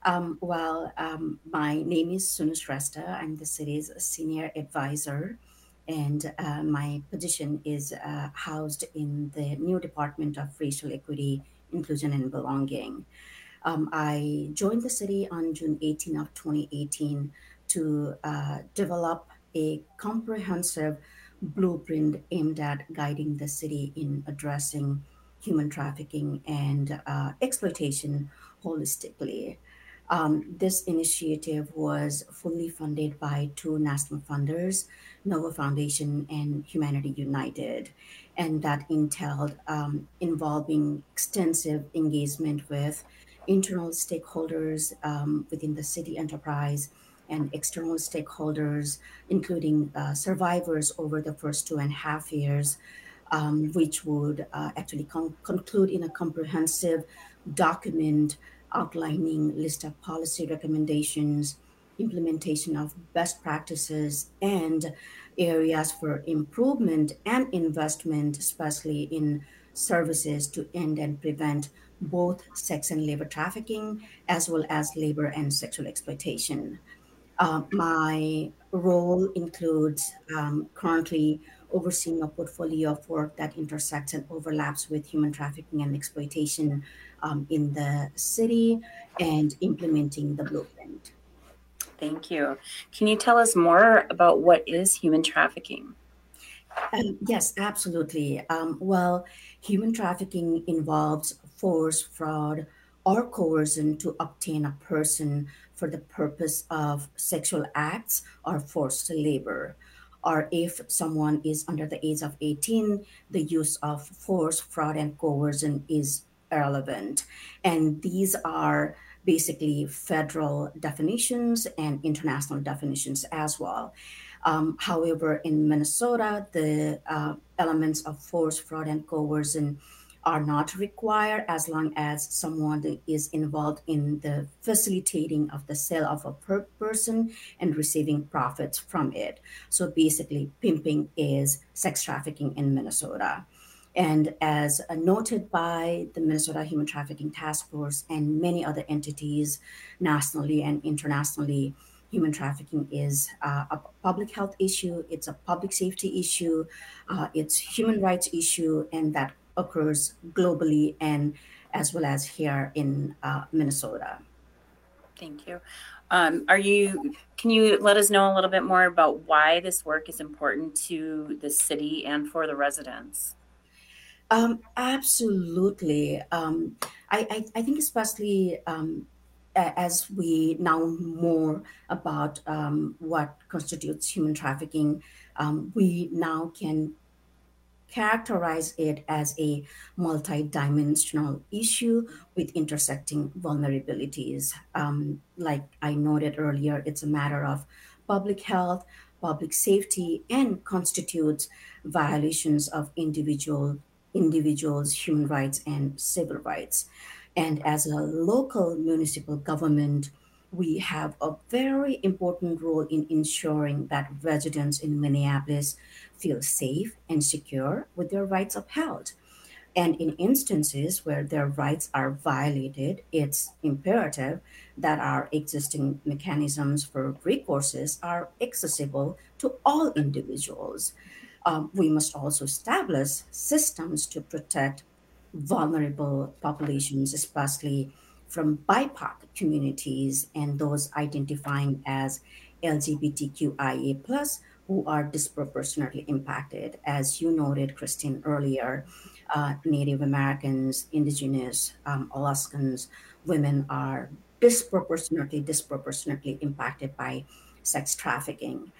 My name is Sunu Sretha. I'm the city's Senior Advisor, and my position is housed in the new Department of Racial Equity, Inclusion, and Belonging. I joined the city on June 18 of 2018 to develop a comprehensive blueprint aimed at guiding the city in addressing human trafficking and exploitation holistically. This initiative was fully funded by 2 national funders, Nova Foundation and Humanity United, and that entailed involving extensive engagement with internal stakeholders within the city enterprise and external stakeholders, including survivors over the first 2.5 years, which would actually conclude in a comprehensive document outlining list of policy recommendations, implementation of best practices, and areas for improvement and investment, especially in services to end and prevent both sex and labor trafficking, as well as labor and sexual exploitation. My role includes currently overseeing a portfolio of work that intersects and overlaps with human trafficking and exploitation in the city and implementing the blueprint. Thank you. Can you tell us more about what is human trafficking? Yes, absolutely. Human trafficking involves force, fraud, or coercion to obtain a person for the purpose of sexual acts or forced labor. or if someone is under the age of 18, the use of force, fraud, and coercion is irrelevant. And these are basically federal definitions and international definitions as well. However, in Minnesota, the elements of force, fraud, and coercion are not required as long as someone is involved in the facilitating of the sale of a person and receiving profits from it. So basically, pimping is sex trafficking in Minnesota. And as noted by the Minnesota Human Trafficking Task Force and many other entities nationally and internationally, human trafficking is a public health issue, it's a public safety issue, it's human rights issue, and that occurs globally and as well as here in Minnesota. Thank you. Can you let us know a little bit more about why this work is important to the city and for the residents? Absolutely. I think especially as we know more about what constitutes human trafficking, we now can characterize it as a multidimensional issue with intersecting vulnerabilities. Like I noted earlier, it's a matter of public health, public safety, and constitutes violations of individuals' human rights and civil rights. And as a local municipal government, we have a very important role in ensuring that residents in Minneapolis feel safe and secure with their rights upheld. And in instances where their rights are violated, it's imperative that our existing mechanisms for recourses are accessible to all individuals. We must also establish systems to protect vulnerable populations, especially from BIPOC communities and those identifying as LGBTQIA+, who are disproportionately impacted. As you noted, Christine, earlier, Native Americans, Indigenous, Alaskans, women are disproportionately impacted by sex trafficking.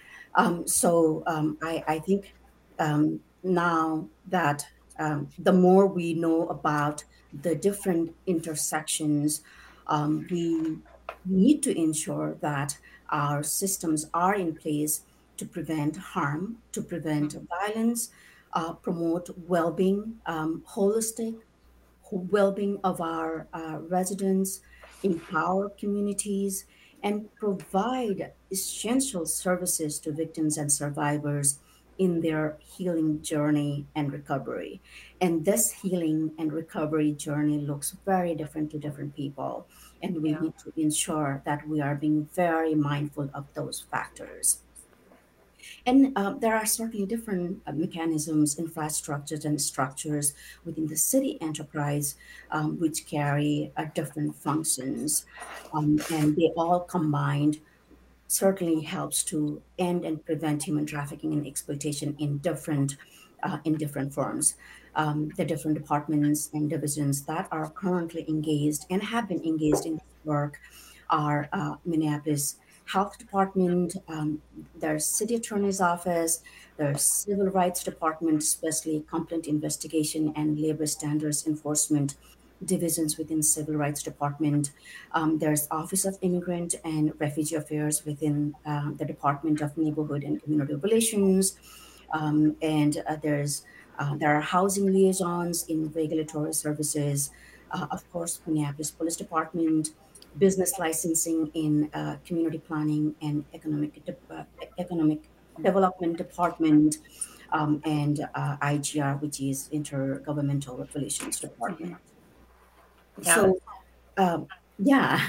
I think now that the more we know about the different intersections, we need to ensure that our systems are in place to prevent harm, to prevent violence, promote well-being, holistic well-being of our residents, empower communities, and provide essential services to victims and survivors in their healing journey and recovery. And this healing and recovery journey looks very different to different people. And we need to ensure that we are being very mindful of those factors. And there are certainly different mechanisms, infrastructures, and structures within the city enterprise which carry different functions. And they all combined certainly helps to end and prevent human trafficking and exploitation in different forms. The different departments and divisions that are currently engaged and have been engaged in this work are Minneapolis Health Department, there's City Attorney's Office, there's Civil Rights Department, especially complaint investigation and labor standards enforcement divisions within Civil Rights Department. There's Office of Immigrant and Refugee Affairs within the Department of Neighborhood and Community Relations. There are housing liaisons in regulatory services. Of course, Minneapolis Police Department, business licensing in community planning and economic development department, and IGR, which is Intergovernmental Relations Department. Yeah. So, yeah.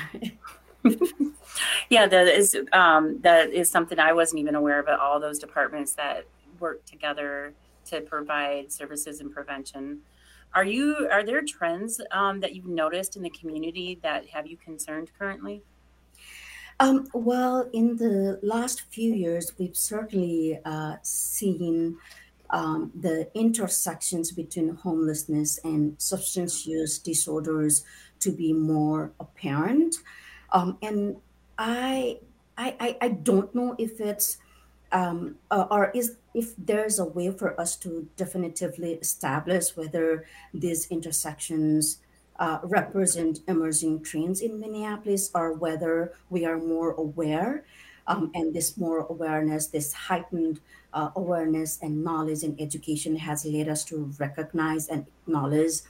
Yeah, that is something I wasn't even aware of, all those departments that work together to provide services and prevention. Are there trends that you've noticed in the community that have you concerned currently? Well, in the last few years, we've certainly seen the intersections between homelessness and substance use disorders to be more apparent. And I don't know if it's or is if there's a way for us to definitively establish whether these intersections represent emerging trends in Minneapolis, or whether we are more aware, and this more awareness, this heightened awareness and knowledge and education has led us to recognize and acknowledge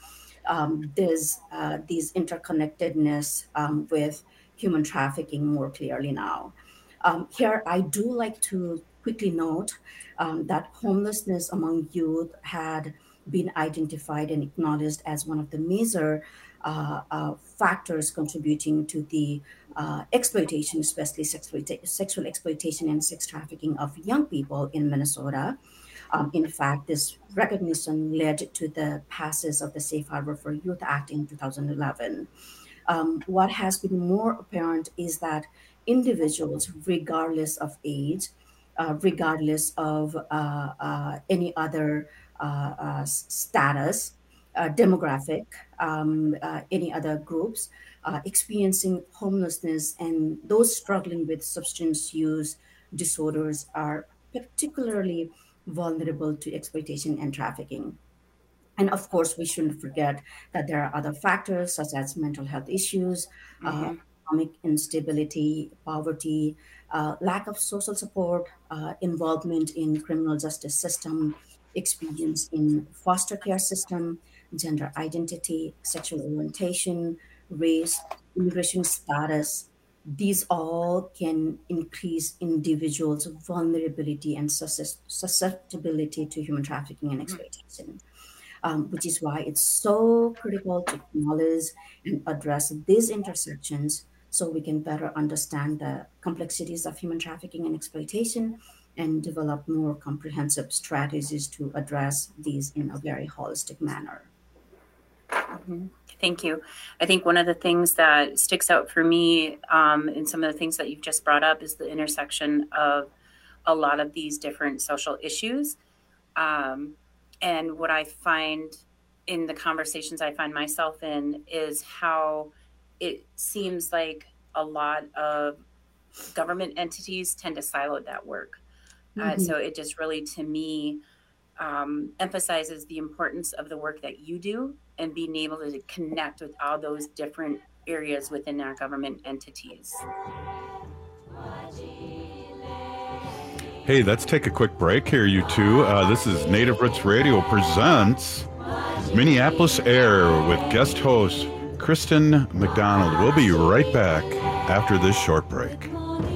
these interconnectedness with human trafficking more clearly now. Here, I do like to quickly note that homelessness among youth had been identified and acknowledged as one of the major factors contributing to the exploitation, especially sexual exploitation and sex trafficking of young people in Minnesota. In fact, this recognition led to the passage of the Safe Harbor for Youth Act in 2011. What has been more apparent is that individuals, regardless of age, regardless of any other status, demographic, any other groups, experiencing homelessness and those struggling with substance use disorders are particularly vulnerable to exploitation and trafficking. And of course, we shouldn't forget that there are other factors such as mental health issues, economic instability, poverty, lack of social support, involvement in criminal justice system, experience in foster care system, gender identity, sexual orientation, race, immigration status. These all can increase individuals' vulnerability and susceptibility to human trafficking and exploitation. Which is why it's so critical to acknowledge and address these intersections so we can better understand the complexities of human trafficking and exploitation and develop more comprehensive strategies to address these in a very holistic manner. Mm-hmm. Thank you. I think one of the things that sticks out for me in some of the things that you've just brought up is the intersection of a lot of these different social issues. And what I find in the conversations I find myself in is how it seems like a lot of government entities tend to silo that work. So it just really, to me, emphasizes the importance of the work that you do and being able to connect with all those different areas within our government entities. Hey, let's take a quick break here, you two. This is Native Roots Radio presents Minneapolis Air with guest host Kristen McDonald. We'll be right back after this short break.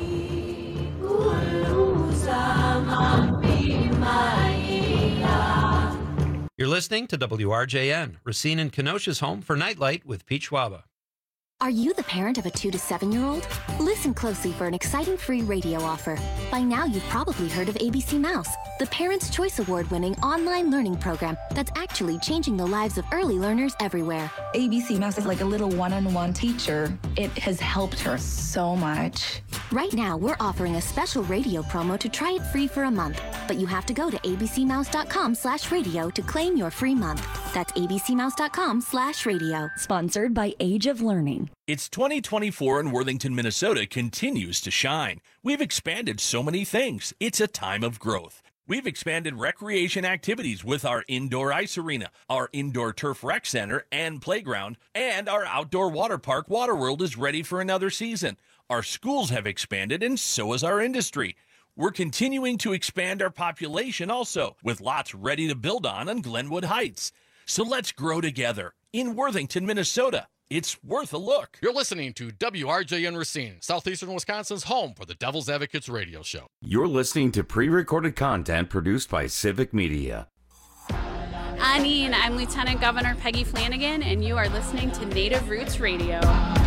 You're listening to WRJN, Racine and Kenosha's home for Nightlight with Pete Schwaba. Are you the parent of a 2 to 7-year-old? Listen closely for an exciting free radio offer. By now, you've probably heard of ABC Mouse, the Parents' Choice Award-winning online learning program that's actually changing the lives of early learners everywhere. ABC Mouse is like a little one-on-one teacher. It has helped her so much. Right now, we're offering a special radio promo to try it free for a month, but you have to go to abcmouse.com/radio to claim your free month. That's abcmouse.com/radio. Sponsored by Age of Learning. It's 2024 and Worthington, Minnesota continues to shine. We've expanded so many things. It's a time of growth. We've expanded recreation activities with our indoor ice arena, our indoor turf rec center and playground, and our outdoor water park Waterworld is ready for another season. Our schools have expanded and so has our industry. We're continuing to expand our population also, with lots ready to build on Glenwood Heights. So let's grow together in Worthington, Minnesota. It's worth a look. You're listening to WRJN Racine, Southeastern Wisconsin's home for the Devil's Advocates radio show. You're listening to pre-recorded content produced by Civic Media. Anine, I'm Lieutenant Governor Peggy Flanagan, and you are listening to Native Roots Radio.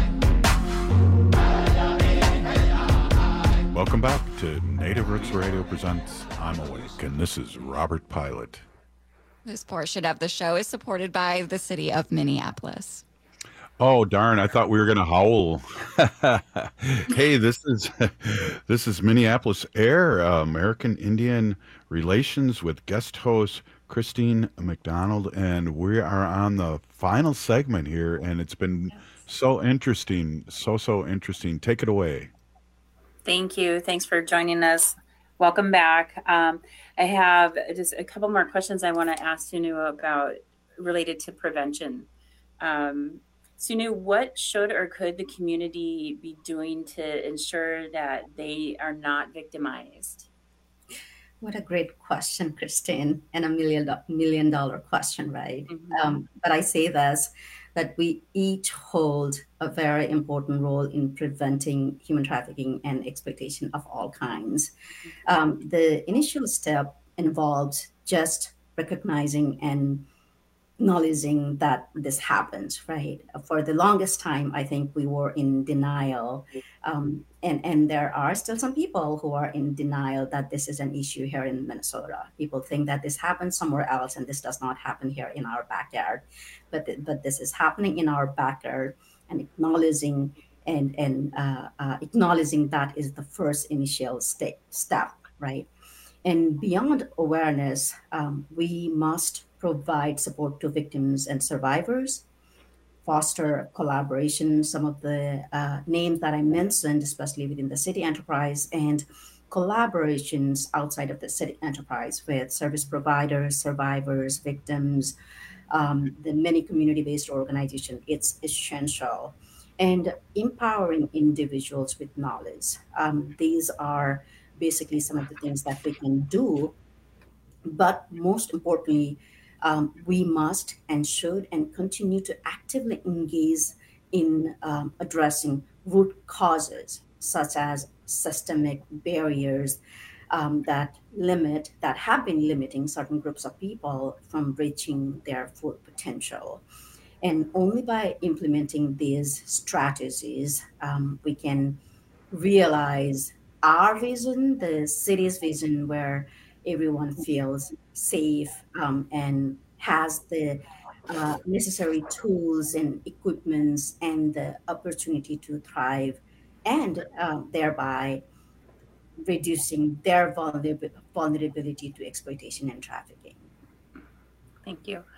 Welcome back to Native Roots Radio presents I'm Awake, and this is Robert Pilot. This portion of the show is supported by the city of Minneapolis. Oh, darn, I thought we were going to howl. Hey, this is Minneapolis Air, American Indian Relations with guest host Christine McDonald, and we are on the final segment here, and it's been so interesting, so interesting. Take it away. Thank you. Thanks for joining us. Welcome back. I have just a couple more questions I want to ask Sunu about related to prevention. Sunu, what should or could the community be doing to ensure that they are not victimized? What a great question, Christine, and a million dollar question, right? But I say this, that we each hold a very important role in preventing human trafficking and exploitation of all kinds. The initial step involves just recognizing and acknowledging that this happened, right? For the longest time, I think we were in denial. And there are still some people who are in denial that this is an issue here in Minnesota. People think that this happens somewhere else and this does not happen here in our backyard. But this is happening in our backyard, and acknowledging acknowledging that is the first initial step, right? And beyond awareness, we must provide support to victims and survivors, foster collaboration. Some of the names that I mentioned, especially within the city enterprise, and collaborations outside of the city enterprise with service providers, survivors, victims, the many community-based organizations, it's essential. And empowering individuals with knowledge. These are basically some of the things that we can do. But most importantly, we must and should and continue to actively engage in addressing root causes, such as systemic barriers that have been limiting certain groups of people from reaching their full potential. And only by implementing these strategies, we can realize our vision, the city's vision, where everyone feels safe and has the necessary tools and equipments and the opportunity to thrive, and thereby reducing their vulnerability to exploitation and trafficking. Thank you.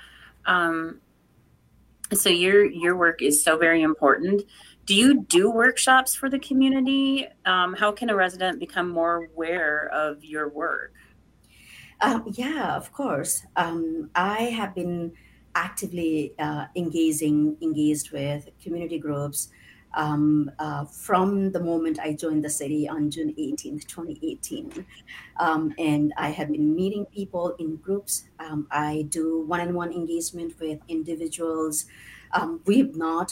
So your work is so very important. Do you do workshops for the community? How can a resident become more aware of your work? Yeah, of course. I have been actively engaged with community groups from the moment I joined the city on June 18th, 2018. And I have been meeting people in groups. I do one-on-one engagement with individuals. We've not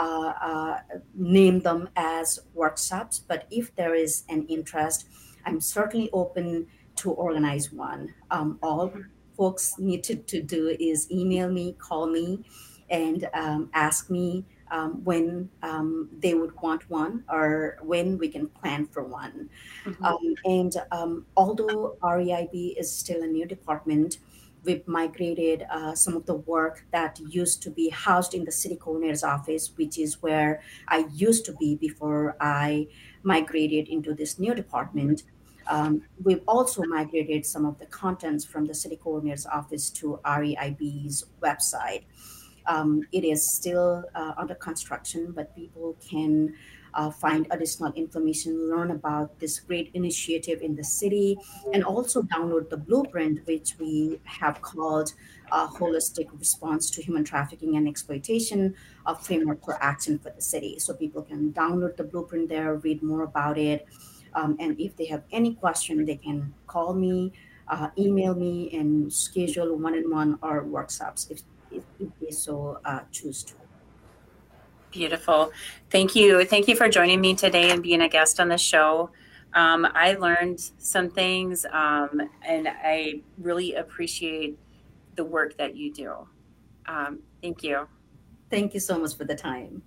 named them as workshops, but if there is an interest, I'm certainly open to organize one. All folks need to do is email me, call me, and ask me when they would want one or when we can plan for one. And although REIB is still a new department, we've migrated some of the work that used to be housed in the city coordinator's office, which is where I used to be before I migrated into this new department. We've also migrated some of the contents from the city coordinator's office to REIB's website. It is still under construction, but people can find additional information, learn about this great initiative in the city, and also download the blueprint, which we have called a Holistic Response to Human Trafficking and Exploitation, a framework for action for the city. So people can download the blueprint there, read more about it. And if they have any question, they can call me, email me, and schedule one-on-one or workshops if they so choose to. Beautiful. Thank you. Thank you for joining me today and being a guest on the show. I learned some things, and I really appreciate the work that you do. Thank you. Thank you so much for the time.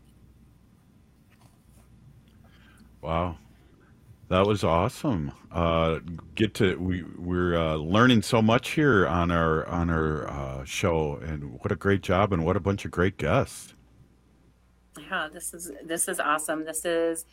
Wow. That was awesome. We're learning so much here on our show, and what a great job, and what a bunch of great guests. Yeah, this is awesome. This is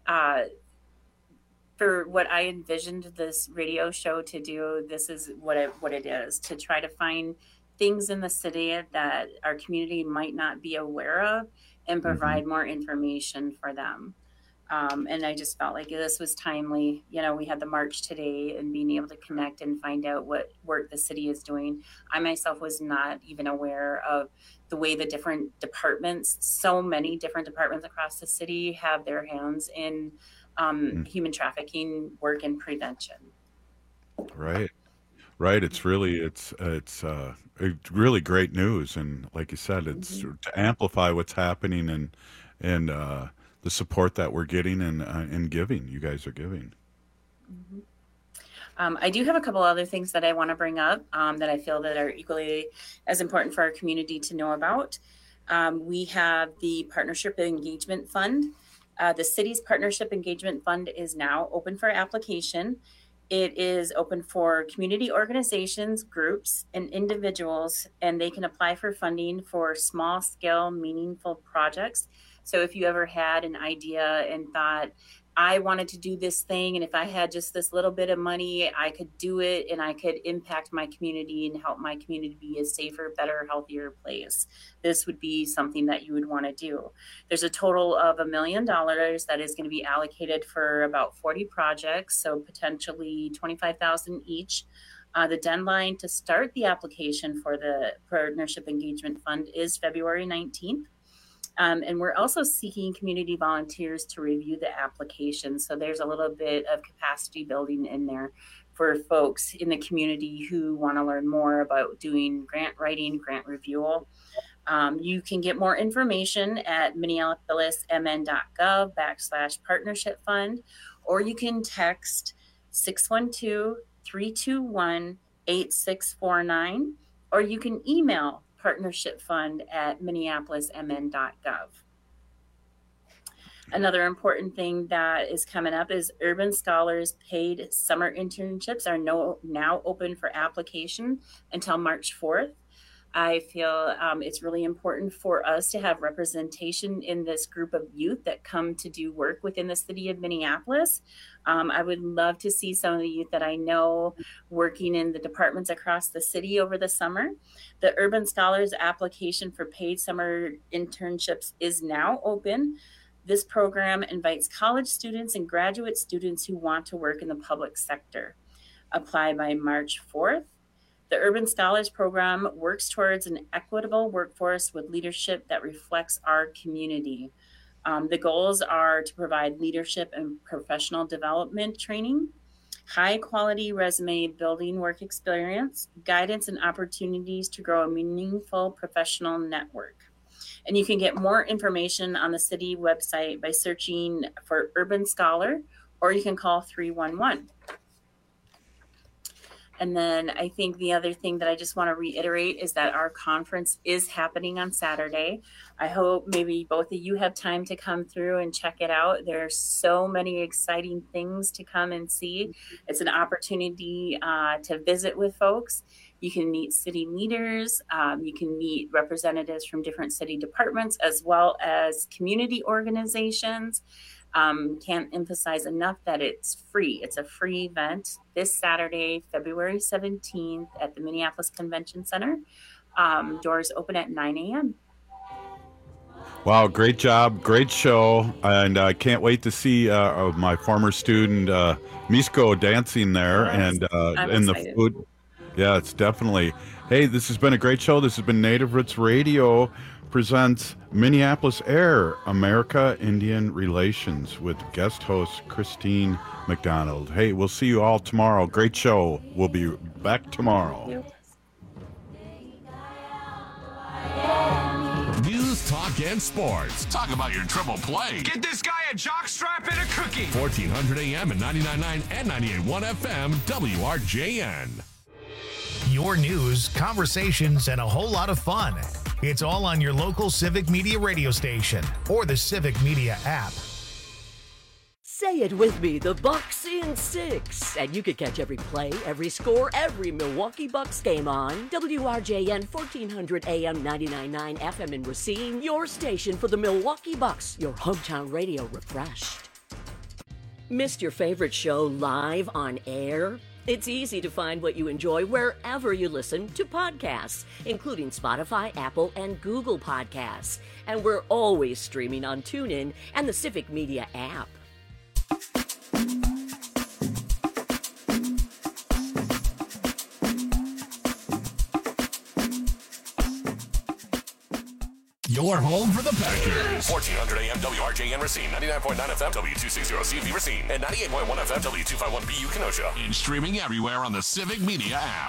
for what I envisioned this radio show to do. This is what it is, to try to find things in the city that our community might not be aware of and provide more information for them. And I just felt like this was timely. You know, we had the march today, and being able to connect and find out what work the city is doing. I myself was not even aware of the way the different departments, so many different departments across the city, have their hands in human trafficking work and prevention. Right. It's really really great news, and like you said, it's to amplify what's happening and the support that we're getting and giving. You guys are giving. I do have a couple other things that I want to bring up that I feel that are equally as important for our community to know about. We have the Partnership Engagement Fund. The city's Partnership Engagement Fund is now open for application. It is open for community organizations, groups, and individuals, and they can apply for funding for small-scale, meaningful projects. So if you ever had an idea and thought, I wanted to do this thing, and if I had just this little bit of money, I could do it, and I could impact my community and help my community be a safer, better, healthier place, this would be something that you would want to do. There's a total of $1 million that is going to be allocated for about 40 projects, so potentially $25,000 each. The deadline to start the application for the Partnership Engagement Fund is February 19th. And we're also seeking community volunteers to review the application. So there's a little bit of capacity building in there for folks in the community who want to learn more about doing grant writing, grant review. You can get more information at minneapolismn.gov/partnership fund, or you can text 612-321-8649, or you can email partnershipfund@minneapolismn.gov. Another important thing that is coming up is Urban Scholars paid summer internships are now open for application until March 4th. I feel it's really important for us to have representation in this group of youth that come to do work within the city of Minneapolis. I would love to see some of the youth that I know working in the departments across the city over the summer. The Urban Scholars application for paid summer internships is now open. This program invites college students and graduate students who want to work in the public sector. Apply by March 4th. The Urban Scholars Program works towards an equitable workforce with leadership that reflects our community. The goals are to provide leadership and professional development training, high quality resume building work experience, guidance and opportunities to grow a meaningful professional network. And you can get more information on the city website by searching for Urban Scholar, or you can call 311. And then I think the other thing that I just want to reiterate is that our conference is happening on Saturday. I hope maybe both of you have time to come through and check it out. There are so many exciting things to come and see. It's an opportunity to visit with folks. You can meet city leaders. You can meet representatives from different city departments, as well as community organizations. Can't emphasize enough that it's free. It's a free event this Saturday, February 17th at the Minneapolis Convention Center. Doors open at 9 a.m. Wow, great job, great show, and I can't wait to see my former student Misko dancing there, and the food. Yeah, it's definitely. Hey, this has been a great show. This has been Native Roots Radio presents Minneapolis Air, America Indian Relations, with guest host Christine McDonald. Hey, we'll see you all tomorrow. Great show. We'll be back tomorrow. News, talk, and sports. Talk about your triple play. Get this guy a jockstrap and a cookie. 1400 AM and 99.9 and 98.1 FM, WRJN. Your news, conversations, and a whole lot of fun. It's all on your local Civic Media radio station or the Civic Media app. Say it with me, the Bucks in 6. And you can catch every play, every score, every Milwaukee Bucks game on WRJN 1400 AM 99.9 FM in Racine, your station for the Milwaukee Bucks, your hometown radio refreshed. Missed your favorite show live on air? It's easy to find what you enjoy wherever you listen to podcasts, including Spotify, Apple, and Google Podcasts. And we're always streaming on TuneIn and the Civic Media app. Your home for the Packers. 1400 AM WRJN Racine, 99.9 FM W260CV Racine, and 98.1 FM W251BU Kenosha. And streaming everywhere on the Civic Media app.